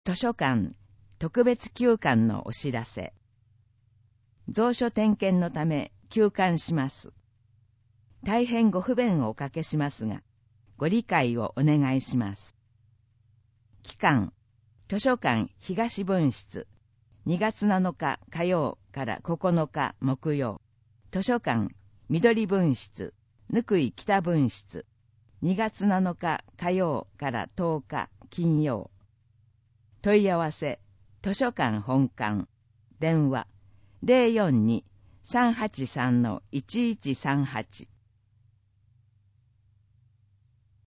図書館特別休館のお知らせ。蔵書点検のため休館します。大変ご不便をおかけしますが、ご理解をお願いします。期間、図書館東分室、2月7日火曜から9日木曜。図書館緑分室、貫井北分室、2月7日火曜から10日金曜。問い合わせ、図書館本館、電話 042-383-1138